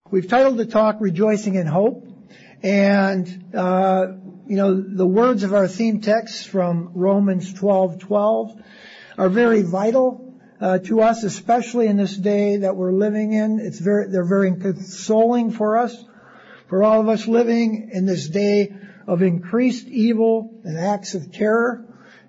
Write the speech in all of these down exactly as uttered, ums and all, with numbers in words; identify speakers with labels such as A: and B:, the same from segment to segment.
A: We've titled the talk Rejoicing in Hope, and uh, you know the words of our theme text from Romans twelve twelve are very vital uh, to us, especially in this day that we're living in. It's very they're very consoling for us, for all of us living in this day of increased evil and acts of terror,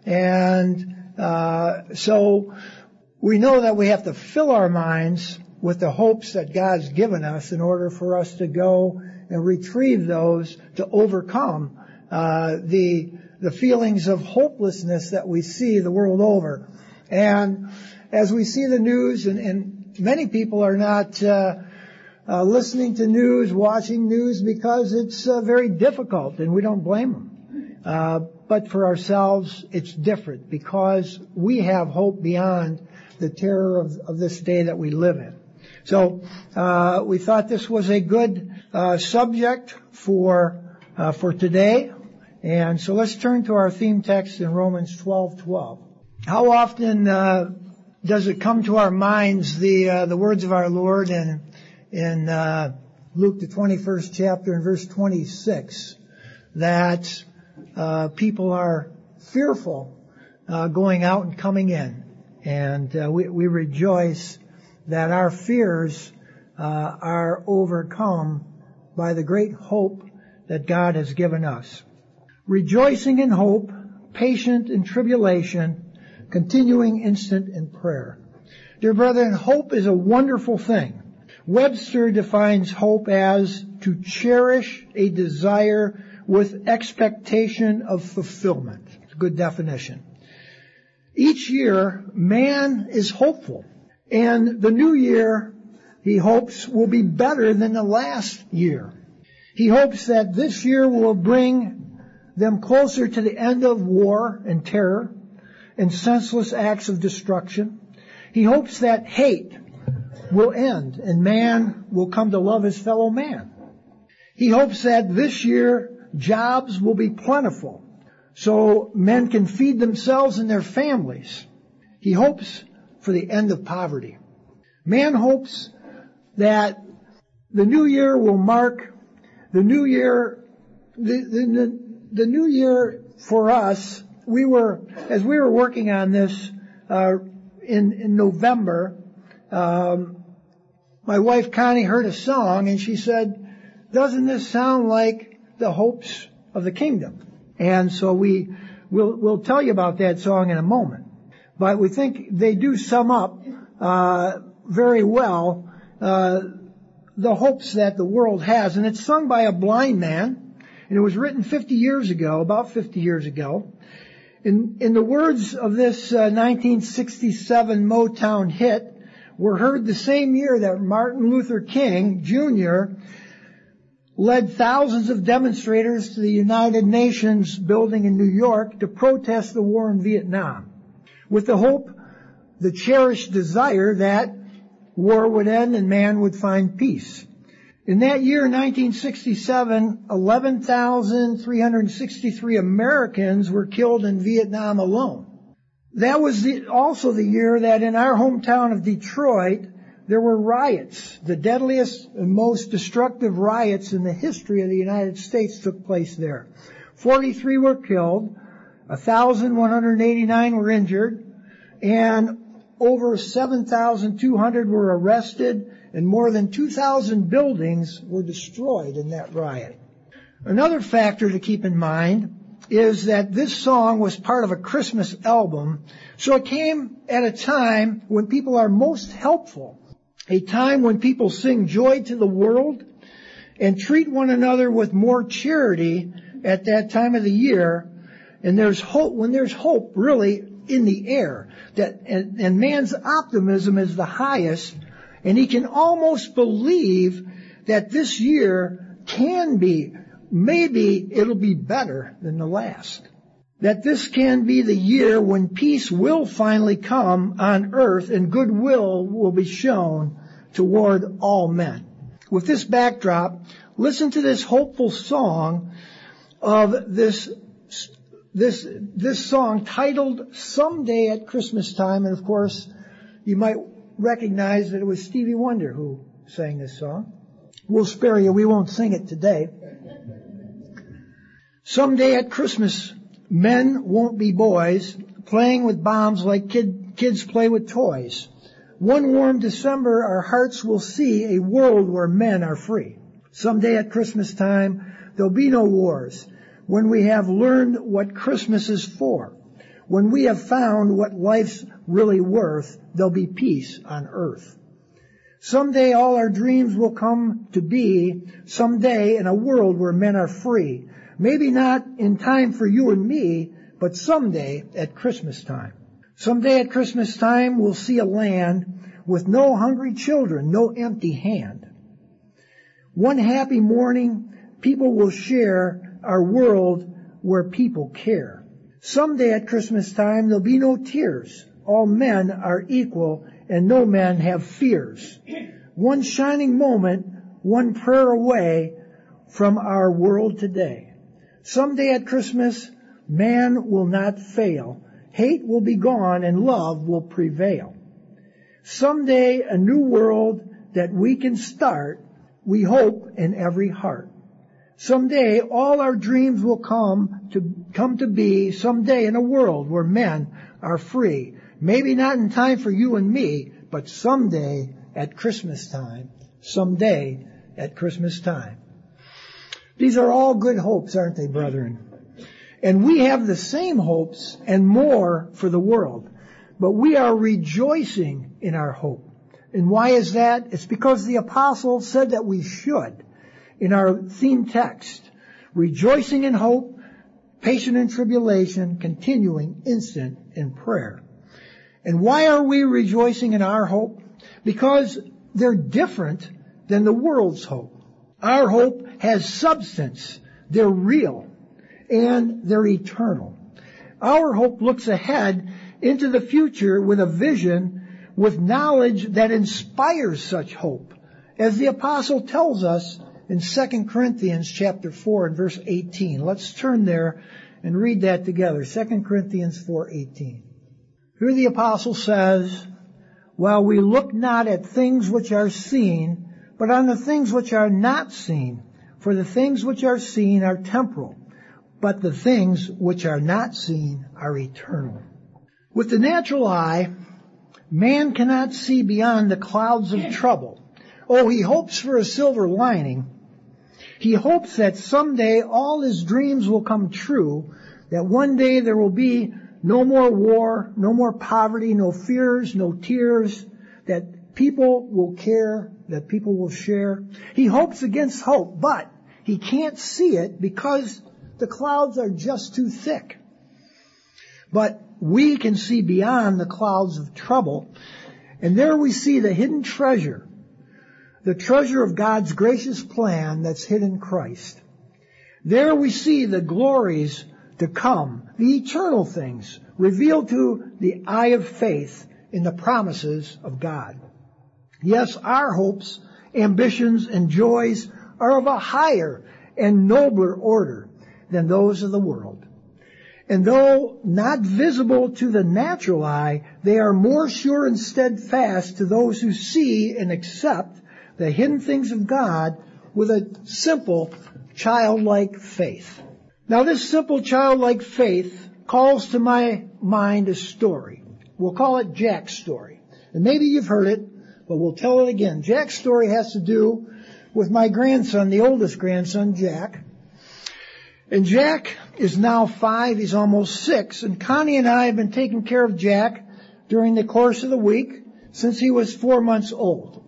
A: and uh, so we know that we have to fill our minds with the hopes that God's given us in order for us to go and retrieve those to overcome uh, the the feelings of hopelessness that we see the world over. And as we see the news, and, and many people are not uh, uh, listening to news, watching news because it's uh, very difficult, and we don't blame them. Uh, but for ourselves, it's different because we have hope beyond the terror of, of this day that we live in. So uh, we thought this was a good uh, subject for uh, for today, and so let's turn to our theme text in Romans twelve twelve. How often uh, does it come to our minds the uh, the words of our Lord in in uh, Luke the twenty-first chapter and verse twenty-six that uh, people are fearful uh, going out and coming in, and uh, we, we rejoice that our fears uh, are overcome by the great hope that God has given us. Rejoicing in hope, patient in tribulation, continuing instant in prayer. Dear brethren, hope is a wonderful thing. Webster defines hope as to cherish a desire with expectation of fulfillment. It's a good definition. Each year, man is hopeful. And the new year, he hopes, will be better than the last year. He hopes that this year will bring them closer to the end of war and terror and senseless acts of destruction. He hopes that hate will end and man will come to love his fellow man. He hopes that this year jobs will be plentiful so men can feed themselves and their families. He hopes for the end of poverty. Man hopes that the new year will mark the new year, the, the, the new year for us. We were, as we were working on this uh, in, in November, um, my wife Connie heard a song and she said, "Doesn't this sound like the hopes of the kingdom?" And so we will we'll tell you about that song in a moment. But we think they do sum up uh, very well uh, the hopes that the world has. And it's sung by a blind man, and it was written fifty years ago, about fifty years ago. In, in the words of this uh, nineteen sixty-seven Motown hit were heard the same year that Martin Luther King Junior led thousands of demonstrators to the United Nations building in New York to protest the war in Vietnam, with the hope, the cherished desire that war would end and man would find peace. In that year, nineteen sixty-seven, eleven thousand three hundred sixty-three Americans were killed in Vietnam alone. That was the, also the year that in our hometown of Detroit, there were riots. The deadliest and most destructive riots in the history of the United States took place there. forty-three were killed. one thousand one hundred eighty-nine were injured, and over seven thousand two hundred were arrested, and more than two thousand buildings were destroyed in that riot. Another factor to keep in mind is that this song was part of a Christmas album, so it came at a time when people are most helpful, a time when people sing joy to the world and treat one another with more charity at that time of the year. And there's hope, when there's hope really in the air, that, and, and man's optimism is the highest, and he can almost believe that this year can be, maybe it'll be better than the last. That this can be the year when peace will finally come on earth and goodwill will be shown toward all men. With this backdrop, listen to this hopeful song of this This this song titled Someday at Christmas Time, and of course you might recognize that it was Stevie Wonder who sang this song. We'll spare you. We won't sing it today. Someday at Christmas, men won't be boys playing with bombs like kid, kids play with toys. One warm December, our hearts will see a world where men are free. Someday at Christmas time, there'll be no wars. When we have learned what Christmas is for, when we have found what life's really worth, there'll be peace on earth. Someday all our dreams will come to be, someday in a world where men are free. Maybe not in time for you and me, but someday at Christmas time. Someday at Christmas time we'll see a land with no hungry children, no empty hand. One happy morning, people will share our world where people care. Someday at Christmas time there'll be no tears. All men are equal and no men have fears. One shining moment, one prayer away from our world today. Someday at Christmas, man will not fail. Hate will be gone and love will prevail. Someday a new world that we can start, we hope in every heart. Someday all our dreams will come to come to be, someday in a world where men are free. Maybe not in time for you and me, but someday at Christmas time. Someday at Christmas time. These are all good hopes, aren't they, brethren? And we have the same hopes and more for the world. But we are rejoicing in our hope. And why is that? It's because the apostle said that we should. In our theme text, rejoicing in hope, patient in tribulation, continuing instant in prayer. And why are we rejoicing in our hope? Because they're different than the world's hope. Our hope has substance. They're real. And they're eternal. Our hope looks ahead into the future with a vision, with knowledge that inspires such hope. As the apostle tells us in Second Corinthians chapter four and verse eighteen. Let's turn there and read that together. Second Corinthians four eighteen. Here the apostle says, while we look not at things which are seen, but on the things which are not seen. For the things which are seen are temporal, but the things which are not seen are eternal. With the natural eye, man cannot see beyond the clouds of trouble. Oh, he hopes for a silver lining. He hopes that someday all his dreams will come true, that one day there will be no more war, no more poverty, no fears, no tears, that people will care, that people will share. He hopes against hope, but he can't see it because the clouds are just too thick. But we can see beyond the clouds of trouble, and there we see the hidden treasure, the treasure of God's gracious plan that's hid in Christ. There we see the glories to come, the eternal things revealed to the eye of faith in the promises of God. Yes, our hopes, ambitions, and joys are of a higher and nobler order than those of the world. And though not visible to the natural eye, they are more sure and steadfast to those who see and accept the hidden things of God with a simple, childlike faith. Now, this simple, childlike faith calls to my mind a story. We'll call it Jack's story. And maybe you've heard it, but we'll tell it again. Jack's story has to do with my grandson, the oldest grandson, Jack. And Jack is now five, he's almost six, and Connie and I have been taking care of Jack during the course of the week since he was four months old.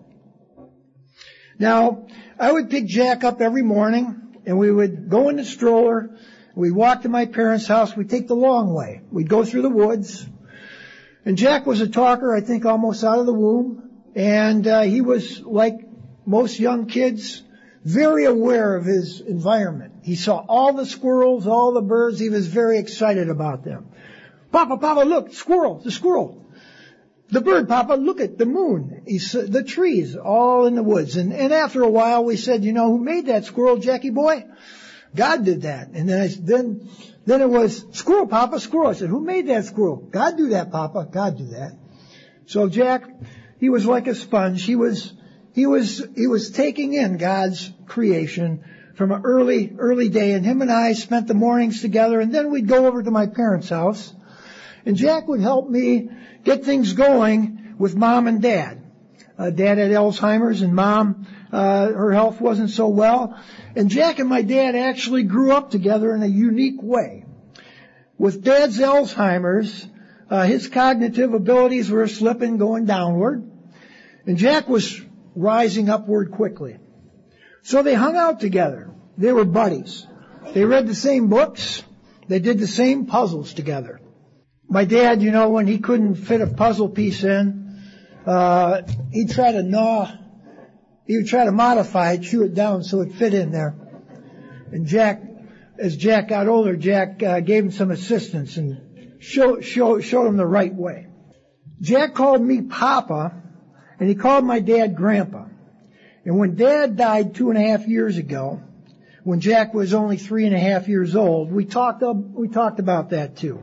A: Now, I would pick Jack up every morning, and we would go in the stroller, we'd walk to my parents' house, we'd take the long way. We'd go through the woods, and Jack was a talker, I think almost out of the womb, and uh, he was, like most young kids, very aware of his environment. He saw all the squirrels, all the birds. He was very excited about them. Papa, Papa, look, squirrel, the squirrel. The bird, Papa, look at the moon. He saw the trees, all in the woods. And, and after a while, we said, you know, who made that squirrel, Jackie boy? God did that. And then I, then, then it was, squirrel, Papa, squirrel. I said, who made that squirrel? God do that, Papa. God do that. So Jack, he was like a sponge. He was, he was, he was taking in God's creation from an early, early day, and him and I spent the mornings together, and then we'd go over to my parents' house, and Jack would help me get things going with Mom and Dad. Uh, Dad had Alzheimer's, and Mom, uh, her health wasn't so well, and Jack and my dad actually grew up together in a unique way. With Dad's Alzheimer's, uh, his cognitive abilities were slipping, going downward, and Jack was rising upward quickly. So they hung out together. They were buddies. They read the same books. They did the same puzzles together. My dad, you know, when he couldn't fit a puzzle piece in, uh, he'd try to gnaw, he would try to modify it, chew it down so it fit in there. And Jack, as Jack got older, Jack uh, gave him some assistance and show, show, showed him the right way. Jack called me Papa, and he called my dad Grandpa. And when Dad died two and a half years ago, when Jack was only three and a half years old, we talked we talked about that too,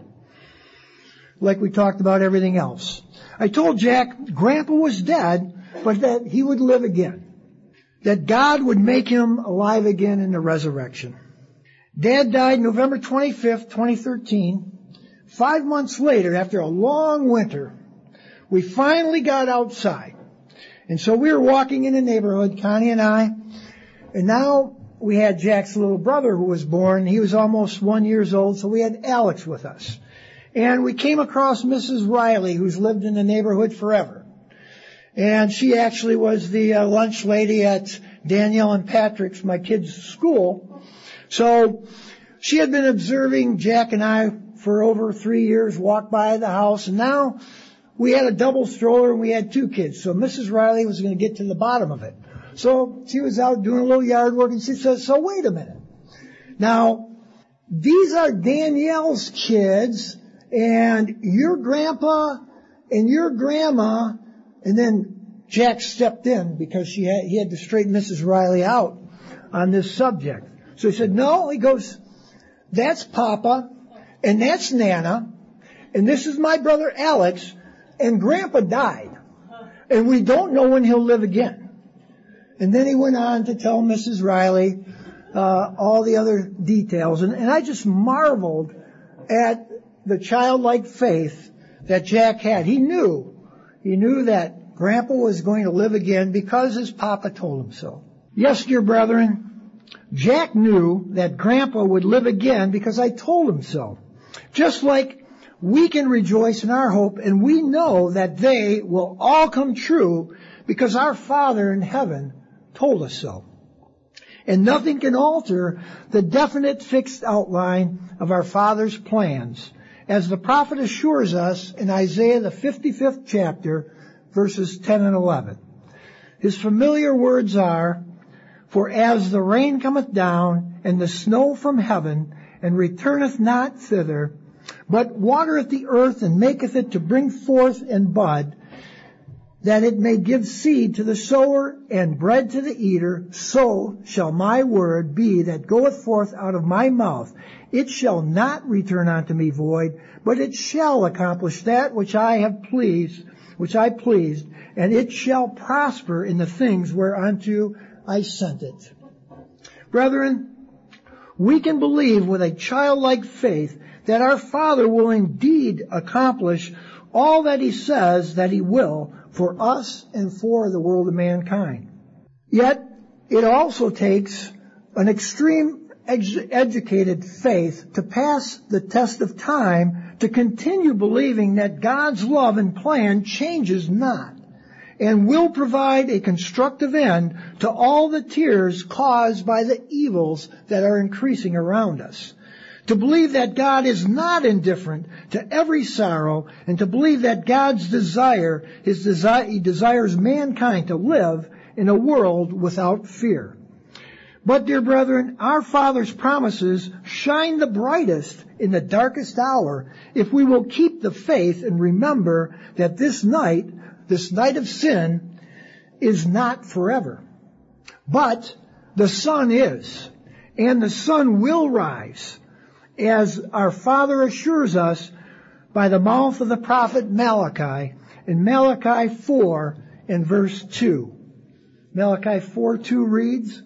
A: like we talked about everything else. I told Jack Grandpa was dead, but that he would live again, that God would make him alive again in the resurrection. Dad died November twenty-fifth, twenty thirteen. Five months later, after a long winter, we finally got outside. And so we were walking in the neighborhood, Connie and I, and now we had Jack's little brother who was born. He was almost one years old, so we had Alex with us. And we came across Missus Riley, who's lived in the neighborhood forever. And she actually was the uh, lunch lady at Danielle and Patrick's, my kids' school. So she had been observing Jack and I for over three years, walk by the house, and now we had a double stroller and we had two kids. So Missus Riley was going to get to the bottom of it. So she was out doing a little yard work and she says, so wait a minute. Now, these are Danielle's kids and your grandpa and your grandma. And then Jack stepped in because she had, he had to straighten Missus Riley out on this subject. So he said, no, he goes, that's Papa and that's Nana and this is my brother Alex. And Grandpa died, and we don't know when he'll live again. And then he went on to tell Missus Riley uh, all the other details, and, and I just marveled at the childlike faith that Jack had. He knew, he knew that Grandpa was going to live again because his Papa told him so. Yes, dear brethren, Jack knew that Grandpa would live again because I told him so. Just like we can rejoice in our hope, and we know that they will all come true because our Father in heaven told us so. And nothing can alter the definite fixed outline of our Father's plans, as the prophet assures us in Isaiah the fifty-fifth chapter, verses ten and eleven. His familiar words are, for as the rain cometh down, and the snow from heaven, and returneth not thither, but watereth the earth and maketh it to bring forth and bud, that it may give seed to the sower and bread to the eater, so shall my word be that goeth forth out of my mouth. It shall not return unto me void, but it shall accomplish that which I have pleased, which I pleased, and it shall prosper in the things whereunto I sent it. Brethren, we can believe with a childlike faith that our Father will indeed accomplish all that He says that He will for us and for the world of mankind. Yet, it also takes an extreme edu- educated faith to pass the test of time to continue believing that God's love and plan changes not and will provide a constructive end to all the tears caused by the evils that are increasing around us. To believe that God is not indifferent to every sorrow, and to believe that God's desire, His desire, He desires mankind to live in a world without fear. But, dear brethren, our Father's promises shine the brightest in the darkest hour if we will keep the faith and remember that this night, this night of sin, is not forever. But the sun is, and the sun will rise, as our Father assures us by the mouth of the prophet Malachi in Malachi four and verse two. Malachi four two reads,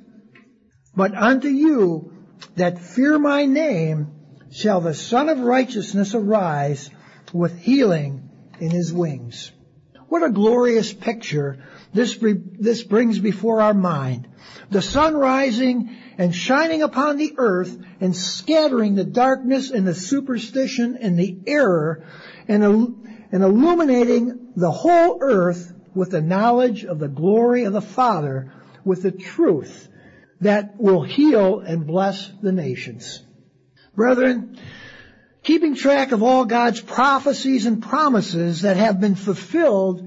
A: "But unto you that fear my name shall the Son of Righteousness arise with healing in his wings." What a glorious picture this, this brings before our mind. The sun rising and shining upon the earth and scattering the darkness and the superstition and the error and, and illuminating the whole earth with the knowledge of the glory of the Father, with the truth that will heal and bless the nations. Brethren, keeping track of all God's prophecies and promises that have been fulfilled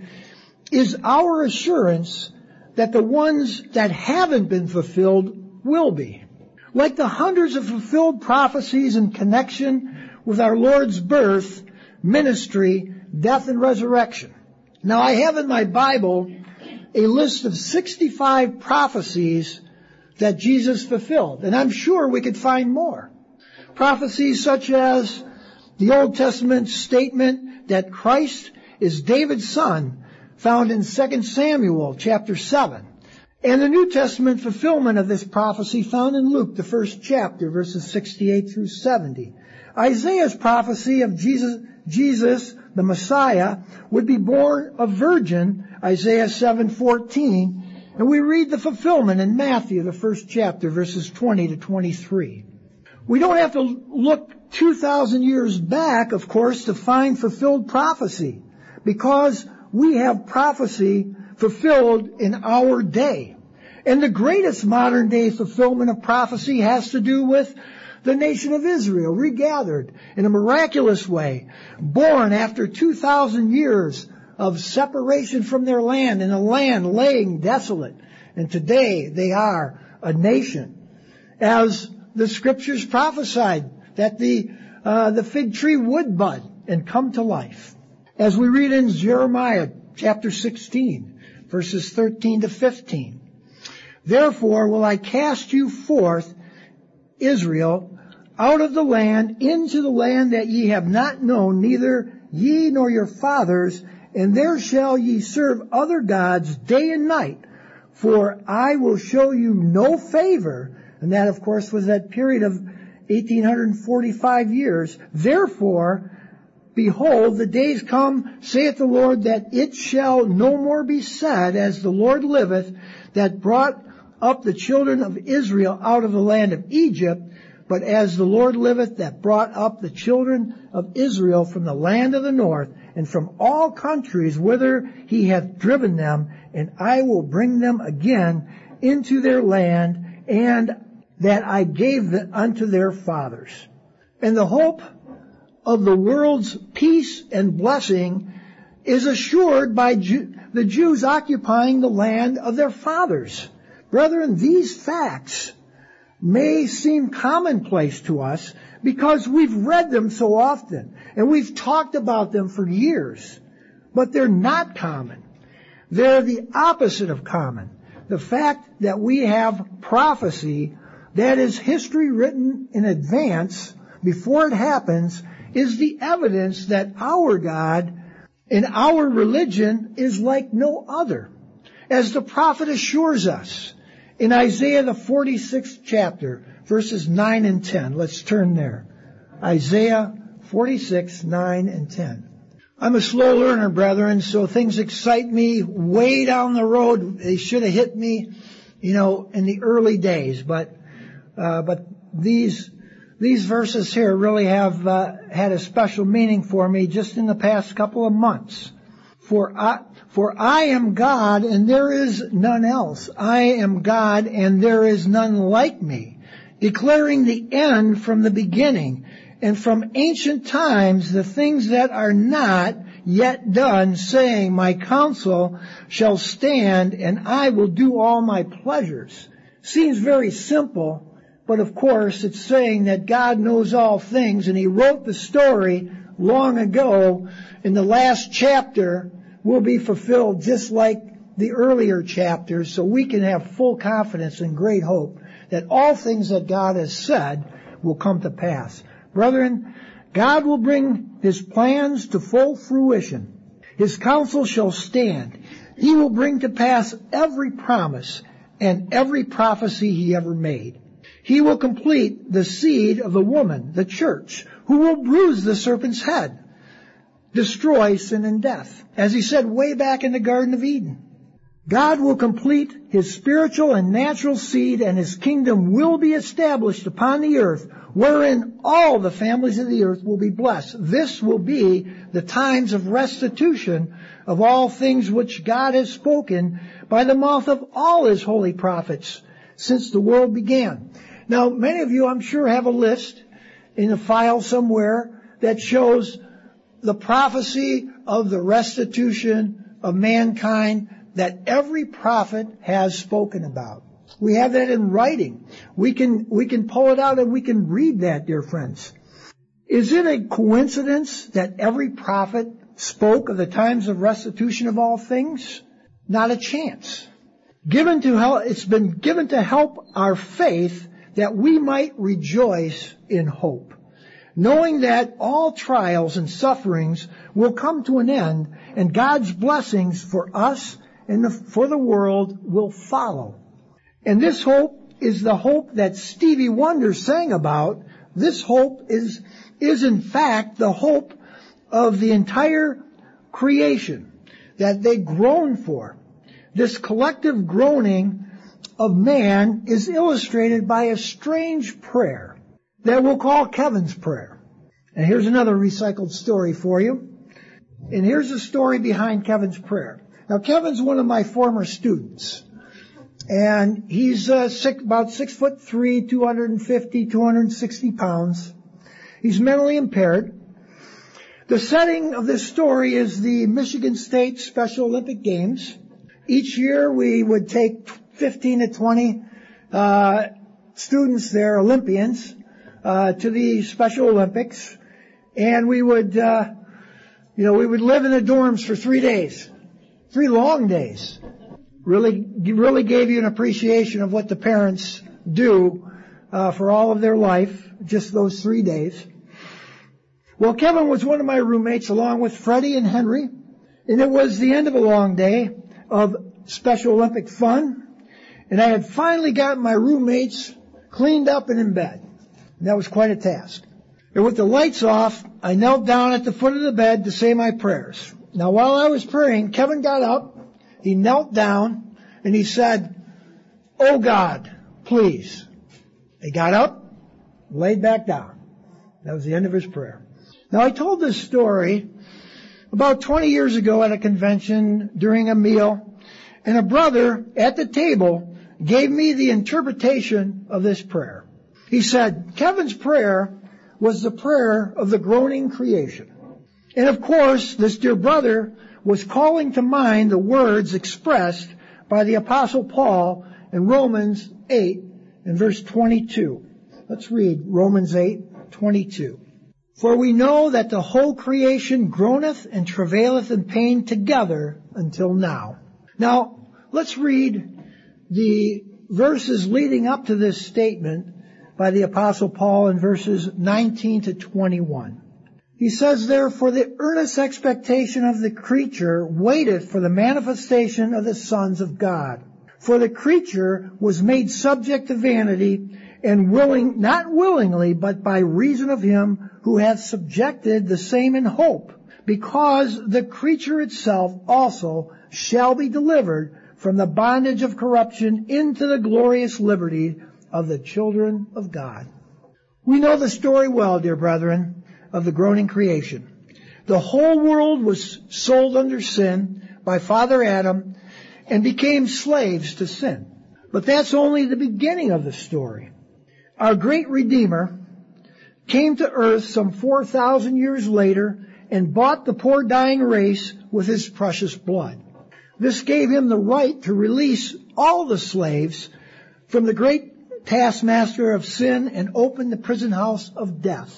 A: is our assurance that the ones that haven't been fulfilled will be. Like the hundreds of fulfilled prophecies in connection with our Lord's birth, ministry, death, and resurrection. Now, I have in my Bible a list of sixty-five prophecies that Jesus fulfilled, and I'm sure we could find more. Prophecies such as the Old Testament statement that Christ is David's son, found in Second Samuel chapter seven. And the New Testament fulfillment of this prophecy found in Luke, the first chapter, verses sixty-eight through seventy. Isaiah's prophecy of Jesus, Jesus, the Messiah, would be born a virgin, Isaiah seven fourteen. And we read the fulfillment in Matthew, the first chapter, verses twenty to twenty-three. We don't have to look two thousand years back, of course, to find fulfilled prophecy, because we have prophecy fulfilled in our day. And the greatest modern day fulfillment of prophecy has to do with the nation of Israel, regathered in a miraculous way, born after two thousand years of separation from their land, in a land laying desolate. And today they are a nation. As the scriptures prophesied, that the uh, the fig tree would bud and come to life. As we read in Jeremiah chapter sixteen, verses thirteen to fifteen. "Therefore will I cast you forth, Israel, out of the land, into the land that ye have not known, neither ye nor your fathers, and there shall ye serve other gods day and night, for I will show you no favor." And that, of course, was that period of eighteen forty-five years. "Therefore, behold, the days come, saith the Lord, that it shall no more be said, as the Lord liveth, that brought up the children of Israel out of the land of Egypt, but as the Lord liveth, that brought up the children of Israel from the land of the north, and from all countries whither he hath driven them, and I will bring them again into their land, and that I gave unto their fathers." And the hope of the world's peace and blessing is assured by Jew, the Jews occupying the land of their fathers. Brethren, these facts may seem commonplace to us because we've read them so often and we've talked about them for years, but they're not common. They're the opposite of common. The fact that we have prophecy, that is history written in advance before it happens, is the evidence that our God and our religion is like no other. As the prophet assures us in Isaiah the forty-sixth chapter, verses nine and ten. Let's turn there. Isaiah forty-six, nine and ten. I'm a slow learner, brethren, so things excite me way down the road. They should have hit me, you know, in the early days, but uh, but these These verses here really have uh, had a special meaning for me just in the past couple of months. For I, for I am God and there is none else. I am God and there is none like me, declaring the end from the beginning, and from ancient times the things that are not yet done, saying, my counsel shall stand and I will do all my pleasures. Seems very simple. But of course, it's saying that God knows all things, and He wrote the story long ago, and the last chapter will be fulfilled just like the earlier chapters, so we can have full confidence and great hope that all things that God has said will come to pass. Brethren, God will bring His plans to full fruition. His counsel shall stand. He will bring to pass every promise and every prophecy he ever made. He will complete the seed of the woman, the church, who will bruise the serpent's head, destroy sin and death, as he said way back in the Garden of Eden. God will complete his spiritual and natural seed, and his kingdom will be established upon the earth, wherein all the families of the earth will be blessed. This will be the times of restitution of all things which God has spoken by the mouth of all his holy prophets since the world began. Now, many of you, I'm sure, have a list in a file somewhere that shows the prophecy of the restitution of mankind that every prophet has spoken about. We have that in writing. We can, we can pull it out and we can read that, dear friends. Is it a coincidence that every prophet spoke of the times of restitution of all things? Not a chance. Given to help, it's been given to help our faith that we might rejoice in hope, knowing that all trials and sufferings will come to an end, and God's blessings for us and the, for the world will follow. And this hope is the hope that Stevie Wonder sang about. This hope is, is in fact the hope of the entire creation that they groan for. This collective groaning of man is illustrated by a strange prayer that we'll call Kevin's prayer. And here's another recycled story for you. And here's the story behind Kevin's prayer. Now, Kevin's one of my former students. And he's uh, six, about six foot three, two hundred fifty, two hundred sixty pounds. He's mentally impaired. The setting of this story is the Michigan State Special Olympic Games. Each year we would take fifteen to twenty uh, students there, Olympians, uh, to the Special Olympics. And we would, uh, you know, we would live in the dorms for three days. Three long days. Really, really gave you an appreciation of what the parents do uh, for all of their life, just those three days. Well, Kevin was one of my roommates along with Freddie and Henry, and it was the end of a long day of Special Olympic fun, and I had finally gotten my roommates cleaned up and in bed. And that was quite a task. And with the lights off, I knelt down at the foot of the bed to say my prayers. Now, while I was praying, Kevin got up, he knelt down, and he said, "Oh God, please." He got up, laid back down. That was the end of his prayer. Now, I told this story about twenty years ago at a convention during a meal, and a brother at the table gave me the interpretation of this prayer. He said, Kevin's prayer was the prayer of the groaning creation. And of course, this dear brother was calling to mind the words expressed by the Apostle Paul in Romans eight and verse twenty-two. Let's read Romans eight, twenty-two. For we know that the whole creation groaneth and travaileth in pain together until now. Now, let's read the verses leading up to this statement by the Apostle Paul in verses nineteen to twenty-one. He says, therefore, the earnest expectation of the creature waiteth for the manifestation of the sons of God. For the creature was made subject to vanity, and willing, not willingly, but by reason of him who hath subjected the same in hope, because the creature itself also shall be delivered from the bondage of corruption into the glorious liberty of the children of God. We know the story well, dear brethren, of the groaning creation. The whole world was sold under sin by Father Adam and became slaves to sin. But that's only the beginning of the story. Our great Redeemer came to earth some four thousand years later and bought the poor dying race with his precious blood. This gave him the right to release all the slaves from the great taskmaster of sin and open the prison house of death,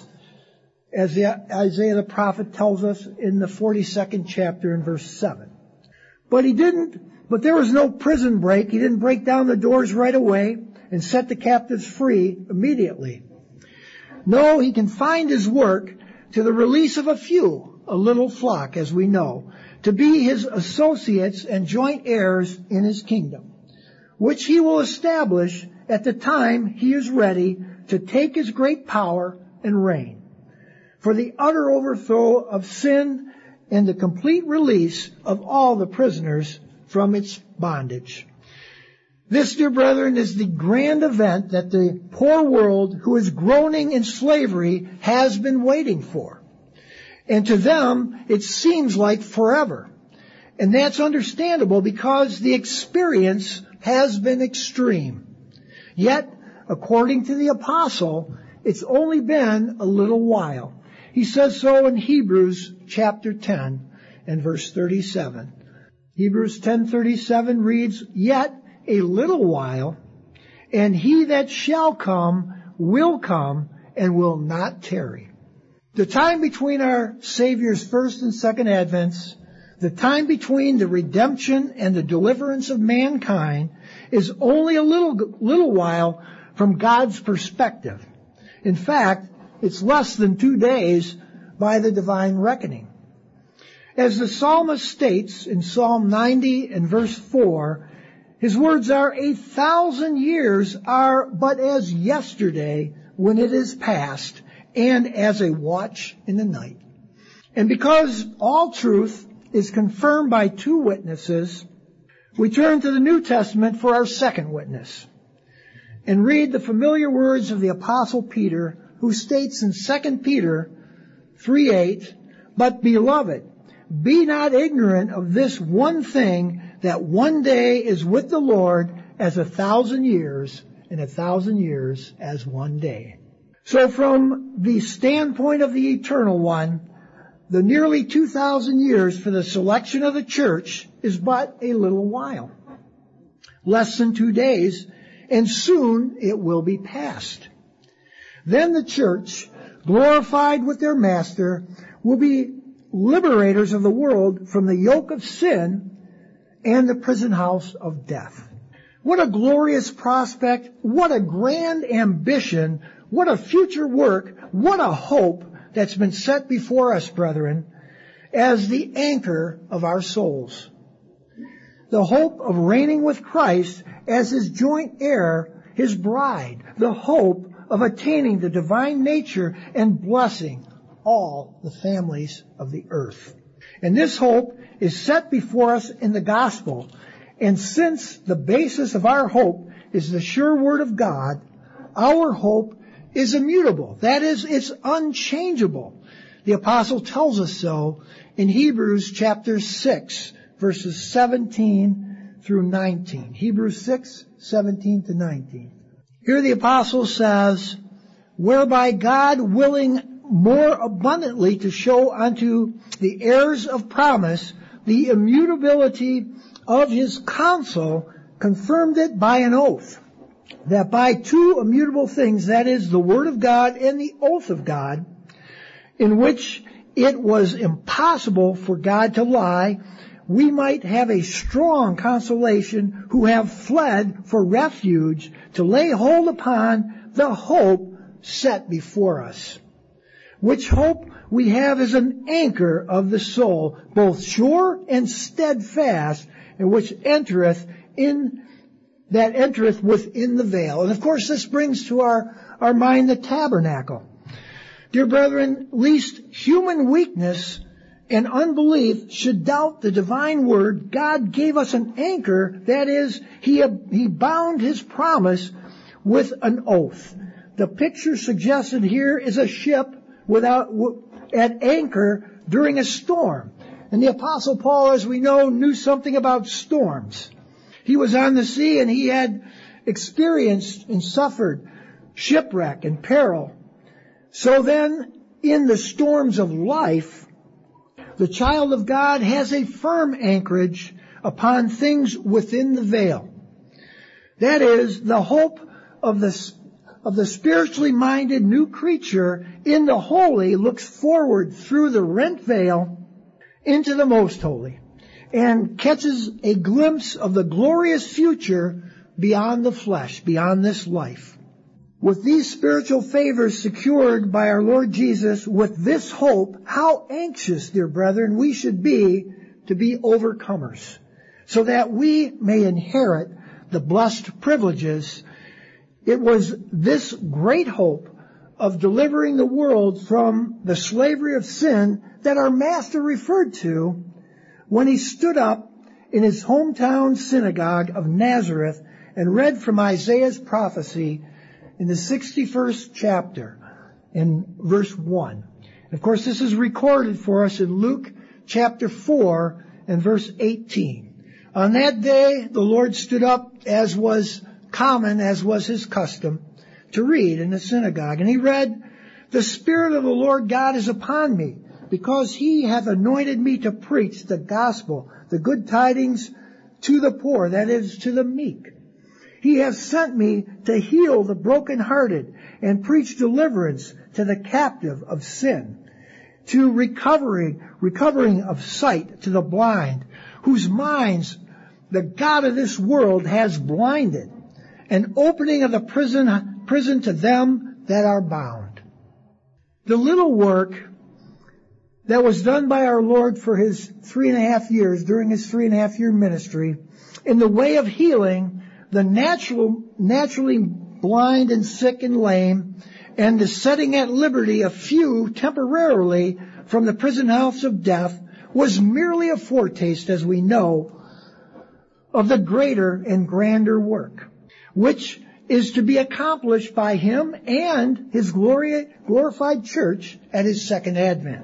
A: as the, Isaiah the prophet tells us in the forty-second chapter in verse seven. But he didn't, but there was no prison break. He didn't break down the doors right away and set the captives free immediately. No, he confined his work to the release of a few a little flock, as we know, to be his associates and joint heirs in his kingdom, which he will establish at the time he is ready to take his great power and reign, for the utter overthrow of sin and the complete release of all the prisoners from its bondage. This, dear brethren, is the grand event that the poor world who is groaning in slavery has been waiting for. And to them, it seems like forever. And that's understandable because the experience has been extreme. Yet, according to the apostle, it's only been a little while. He says so in Hebrews chapter ten and verse thirty-seven. Hebrews ten thirty-seven reads, "Yet a little while, and he that shall come will come and will not tarry." The time between our Savior's first and second advents, the time between the redemption and the deliverance of mankind, is only a little, little while from God's perspective. In fact, it's less than two days by the divine reckoning. As the psalmist states in Psalm ninety and verse four, his words are, "A thousand years are but as yesterday when it is past, and as a watch in the night." And because all truth is confirmed by two witnesses, we turn to the New Testament for our second witness and read the familiar words of the Apostle Peter, who states in Second Peter three eight, "But beloved, be not ignorant of this one thing, that one day is with the Lord as a thousand years, and a thousand years as one day." So from the standpoint of the Eternal One, the nearly two thousand years for the selection of the church is but a little while. Less than two days, and soon it will be past. Then the church, glorified with their Master, will be liberators of the world from the yoke of sin and the prison house of death. What a glorious prospect, what a grand ambition, what a future work, what a hope that's been set before us, brethren, as the anchor of our souls. The hope of reigning with Christ as his joint heir, his bride, the hope of attaining the divine nature and blessing all the families of the earth. And this hope is set before us in the gospel. And since the basis of our hope is the sure word of God, our hope is immutable. That is, it's unchangeable. The apostle tells us so in Hebrews chapter six, verses seventeen through nineteen. Hebrews six, seventeen to nineteen. Here the apostle says, "Whereby God, willing more abundantly to show unto the heirs of promise the immutability of his counsel, confirmed it by an oath, that by two immutable things, that is, the word of God and the oath of God, in which it was impossible for God to lie, we might have a strong consolation who have fled for refuge to lay hold upon the hope set before us. Which hope we have as an anchor of the soul, both sure and steadfast, and which entereth in, that entereth within the veil." And of course this brings to our, our mind the tabernacle. Dear brethren, least human weakness and unbelief should doubt the divine word. God gave us an anchor, that is, He, he bound His promise with an oath. The picture suggested here is a ship without at anchor during a storm. And the Apostle Paul, as we know, knew something about storms. He was on the sea and he had experienced and suffered shipwreck and peril. So then, in the storms of life, the child of God has a firm anchorage upon things within the veil. That is, the hope of the of the spiritually minded new creature in the holy looks forward through the rent veil into the most holy and catches a glimpse of the glorious future beyond the flesh, beyond this life. With these spiritual favors secured by our Lord Jesus, with this hope, how anxious, dear brethren, we should be to be overcomers, so that we may inherit the blessed privileges. It was this great hope of delivering the world from the slavery of sin that our Master referred to when he stood up in his hometown synagogue of Nazareth and read from Isaiah's prophecy in the sixty-first chapter in verse one. And of course, this is recorded for us in Luke chapter four and verse eighteen. On that day, the Lord stood up, as was common, as was his custom, to read in the synagogue. And he read, "The Spirit of the Lord God is upon me, because he hath anointed me to preach the gospel, the good tidings to the poor," that is, to the meek. "He hath sent me to heal the brokenhearted and preach deliverance to the captive of sin, to recovering, recovering of sight to the blind, whose minds the God of this world has blinded, and opening of the prison, prison to them that are bound." The little work that was done by our Lord for his three and a half years, during his three and a half year ministry, in the way of healing the natural, naturally blind and sick and lame, and the setting at liberty a few temporarily from the prison house of death, was merely a foretaste, as we know, of the greater and grander work, which is to be accomplished by him and his glory, glorified church at his second advent.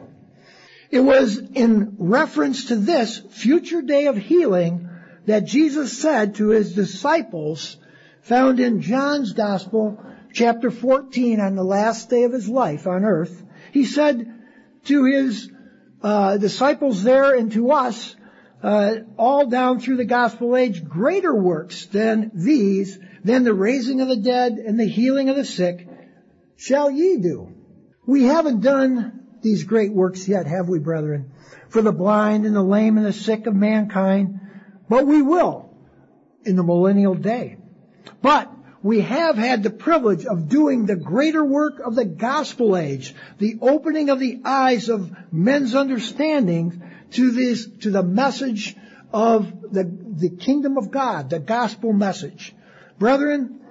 A: It was in reference to this future day of healing that Jesus said to his disciples, found in John's Gospel, chapter fourteen, on the last day of his life on earth. He said to his uh, disciples there and to us, uh, all down through the gospel age, greater works than these, than the raising of the dead and the healing of the sick, shall ye do. We haven't done these great works yet, have we, brethren? For the blind and the lame and the sick of mankind, but we will in the millennial day. But we have had the privilege of doing the greater work of the gospel age, the opening of the eyes of men's understanding to this, to the message of the, the kingdom of God, the gospel message. Brethren,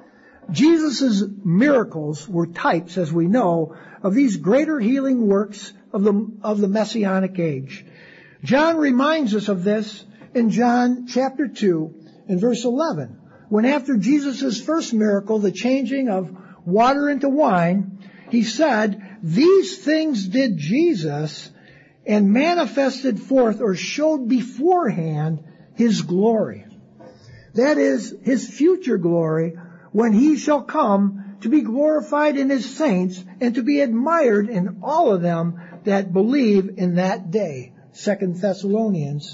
A: Jesus' miracles were types, as we know, of these greater healing works of the, of the Messianic age. John reminds us of this in John chapter two and verse eleven, when after Jesus' first miracle, the changing of water into wine, he said, "These things did Jesus and manifested forth," or showed beforehand, "his glory." That is, his future glory, when he shall come to be glorified in his saints and to be admired in all of them that believe in that day. Second Thessalonians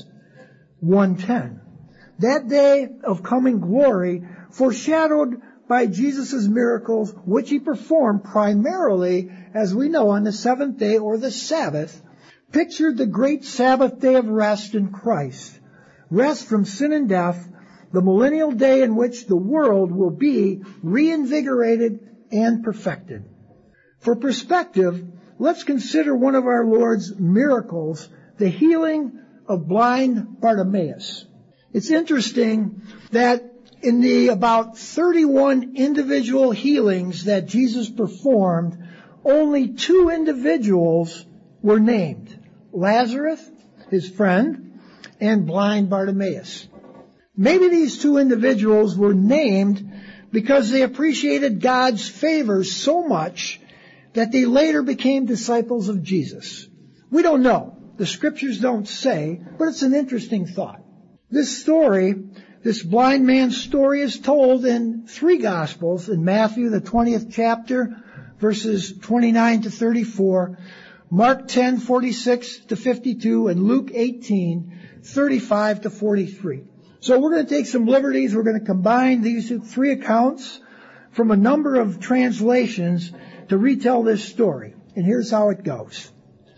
A: one ten. That day of coming glory, foreshadowed by Jesus' miracles, which he performed primarily, as we know, on the seventh day or the Sabbath, pictured the great Sabbath day of rest in Christ. Rest from sin and death, the millennial day in which the world will be reinvigorated and perfected. For perspective, let's consider one of our Lord's miracles, the healing of blind Bartimaeus. It's interesting that in the about thirty-one individual healings that Jesus performed, only two individuals were named: Lazarus, his friend, and blind Bartimaeus. Maybe these two individuals were named because they appreciated God's favor so much that they later became disciples of Jesus. We don't know. The scriptures don't say, but it's an interesting thought. This story, this blind man's story, is told in three Gospels, in Matthew, the twentieth chapter, verses twenty-nine to thirty-four, Mark ten, forty-six to fifty-two, and Luke eighteen, thirty-five to forty-three. So we're going to take some liberties. We're going to combine these three accounts from a number of translations to retell this story. And here's how it goes.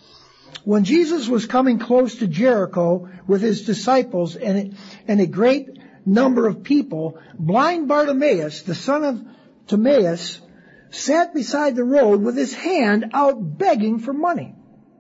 A: When Jesus was coming close to Jericho with his disciples and, and a great number of people, blind Bartimaeus, the son of Timaeus, sat beside the road with his hand out begging for money.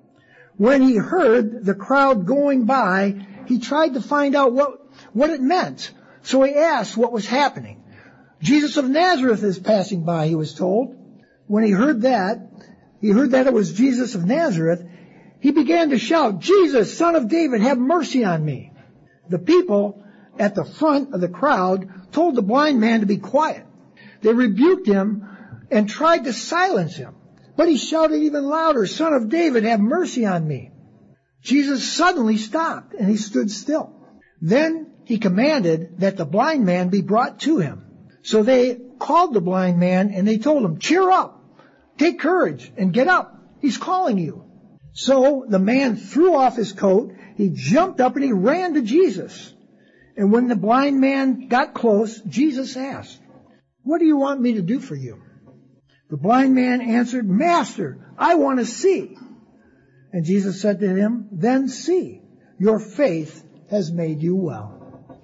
A: When he heard the crowd going by, he tried to find out what, what it meant. So he asked what was happening. Jesus of Nazareth is passing by, he was told. When he heard that, he heard that it was Jesus of Nazareth, he began to shout, "Jesus, Son of David, have mercy on me." The people at the front of the crowd told the blind man to be quiet. They rebuked him and tried to silence him. But he shouted even louder, "Son of David, have mercy on me." Jesus suddenly stopped and he stood still. Then he commanded that the blind man be brought to him. So they called the blind man and they told him, "Cheer up, take courage and get up. He's calling you." So the man threw off his coat, he jumped up and he ran to Jesus. And when the blind man got close, Jesus asked, "What do you want me to do for you?" The blind man answered, "Master, I want to see." And Jesus said to him, "Then see, your faith has made you well."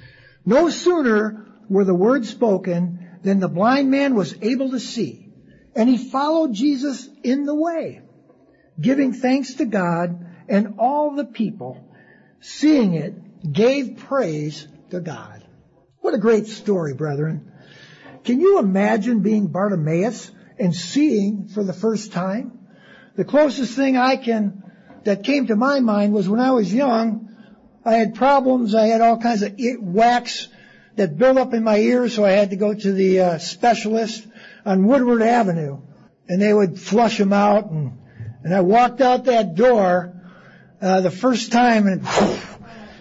A: No sooner were the words spoken than the blind man was able to see, and he followed Jesus in the way, giving thanks to God, and all the people, seeing it, gave praise to God. What a great story, brethren. Can you imagine being Bartimaeus and seeing for the first time? The closest thing I can, that came to my mind was when I was young, I had problems. I had all kinds of ear, wax that built up in my ears, so I had to go to the uh, specialist on Woodward Avenue, and they would flush them out. And, and I walked out that door uh, the first time, and poof,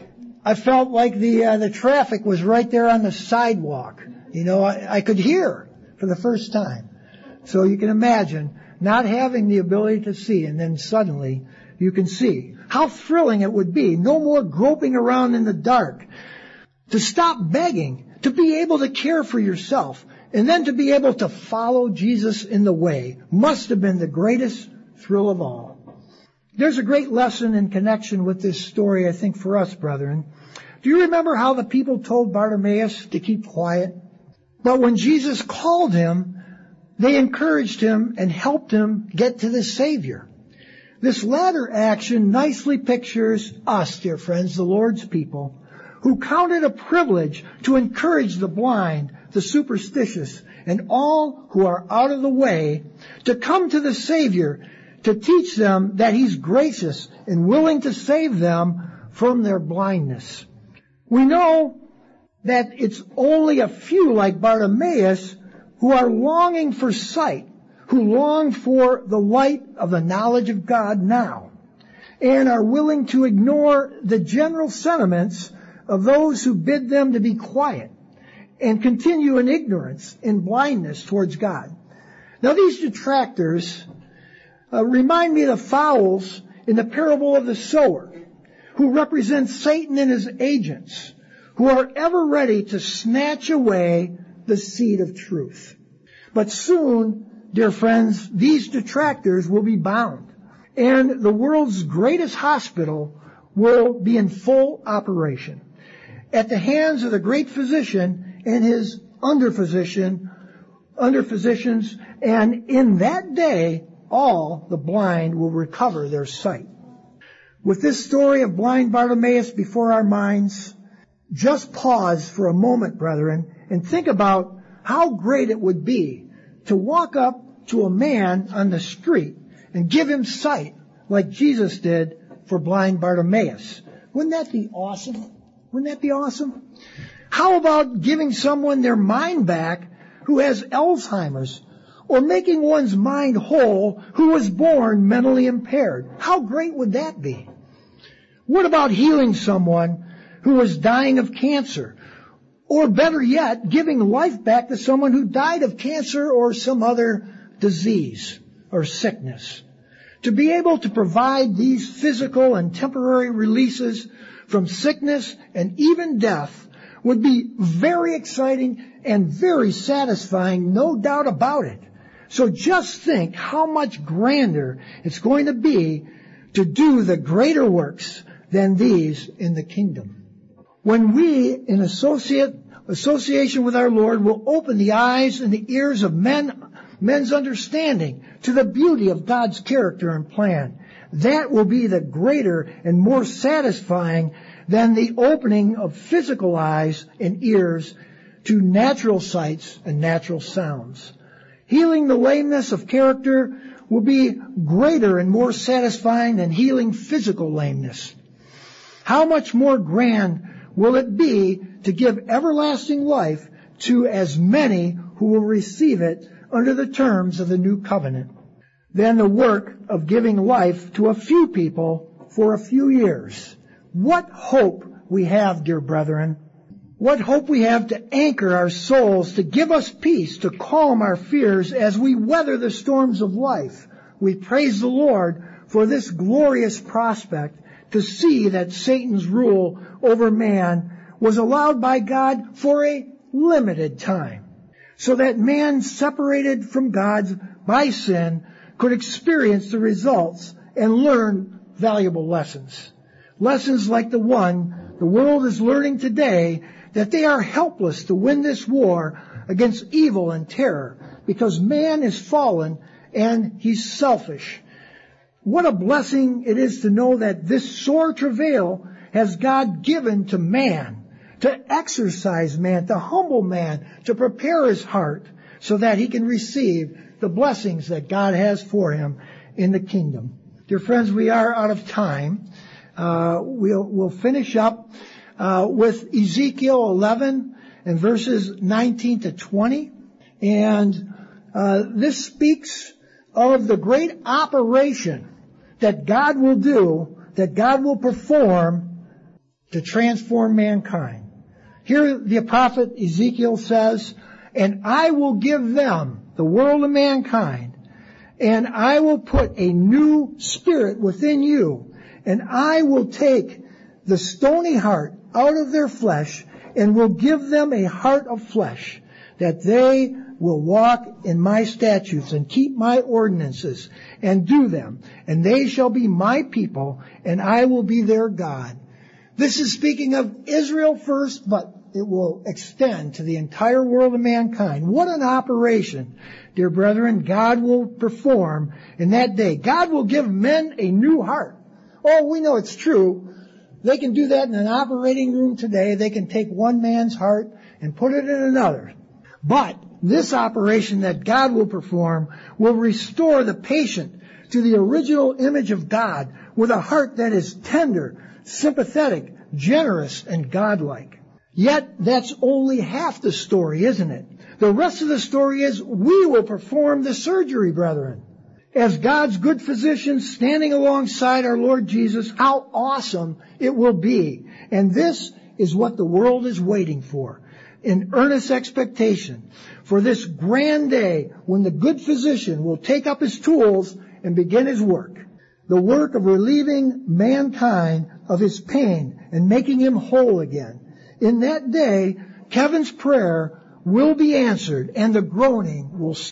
A: I felt like the uh, the traffic was right there on the sidewalk. You know, I, I could hear for the first time. So you can imagine not having the ability to see, and then suddenly you can see. How thrilling it would be. No more groping around in the dark. To stop begging, to be able to care for yourself, and then to be able to follow Jesus in the way must have been the greatest thrill of all. There's a great lesson in connection with this story, I think, for us, brethren. Do you remember how the people told Bartimaeus to keep quiet? But when Jesus called him, they encouraged him and helped him get to the Savior. This latter action nicely pictures us, dear friends, the Lord's people, who count it a privilege to encourage the blind, the superstitious, and all who are out of the way to come to the Savior, to teach them that He's gracious and willing to save them from their blindness. We know that it's only a few like Bartimaeus who are longing for sight, who long for the light of the knowledge of God now, and are willing to ignore the general sentiments of those who bid them to be quiet and continue in ignorance and blindness towards God. Now these detractors uh, remind me of the fowls in the parable of the sower, who represent Satan and his agents, who are ever ready to snatch away the seed of truth. But soon, dear friends, these detractors will be bound, and the world's greatest hospital will be in full operation at the hands of the great physician and his under-physician, under-physicians, and in that day, all the blind will recover their sight. With this story of blind Bartimaeus before our minds, just pause for a moment, brethren, and think about how great it would be to walk up to a man on the street and give him sight like Jesus did for blind Bartimaeus. Wouldn't that be awesome? Wouldn't that be awesome? How about giving someone their mind back who has Alzheimer's, or making one's mind whole who was born mentally impaired? How great would that be? What about healing someone who was dying of cancer? Or better yet, giving life back to someone who died of cancer or some other disease or sickness. To be able to provide these physical and temporary releases from sickness and even death would be very exciting and very satisfying, no doubt about it. So just think how much grander it's going to be to do the greater works than these in the kingdom. When we, in associate, association with our Lord, will open the eyes and the ears of men men's understanding to the beauty of God's character and plan. That will be the greater and more satisfying than the opening of physical eyes and ears to natural sights and natural sounds. Healing the lameness of character will be greater and more satisfying than healing physical lameness. How much more grand will it be to give everlasting life to as many who will receive it under the terms of the new covenant than the work of giving life to a few people for a few years. What hope we have, dear brethren. What hope we have to anchor our souls, to give us peace, to calm our fears as we weather the storms of life. We praise the Lord for this glorious prospect to see that Satan's rule over man was allowed by God for a limited time, so that man separated from God by sin could experience the results and learn valuable lessons. Lessons like the one the world is learning today, that they are helpless to win this war against evil and terror because man is fallen and he's selfish. What a blessing it is to know that this sore travail has God given to man, to exercise man, to humble man, to prepare his heart so that he can receive the blessings that God has for him in the kingdom. Dear friends, we are out of time. Uh, we'll, we'll finish up uh, with Ezekiel eleven and verses nineteen to twenty. And uh, this speaks of the great operation that God will do, that God will perform to transform mankind. Here the prophet Ezekiel says, "And I will give them, the world of mankind, and I will put a new spirit within you, and I will take the stony heart out of their flesh, and will give them a heart of flesh, that they will walk in my statutes and keep my ordinances and do them, and they shall be my people, and I will be their God." This is speaking of Israel first, but it will extend to the entire world of mankind. What an operation, dear brethren, God will perform in that day. God will give men a new heart. Oh, we know it's true. They can do that in an operating room today. They can take one man's heart and put it in another. But this operation that God will perform will restore the patient to the original image of God with a heart that is tender, sympathetic, generous, and godlike. Yet that's only half the story, isn't it? The rest of the story is we will perform the surgery, brethren. As God's good physician standing alongside our Lord Jesus, how awesome it will be. And this is what the world is waiting for, in earnest expectation for this grand day when the good physician will take up his tools and begin his work. The work of relieving mankind of his pain and making him whole again. In that day, Kevin's prayer will be answered and the groaning will stop.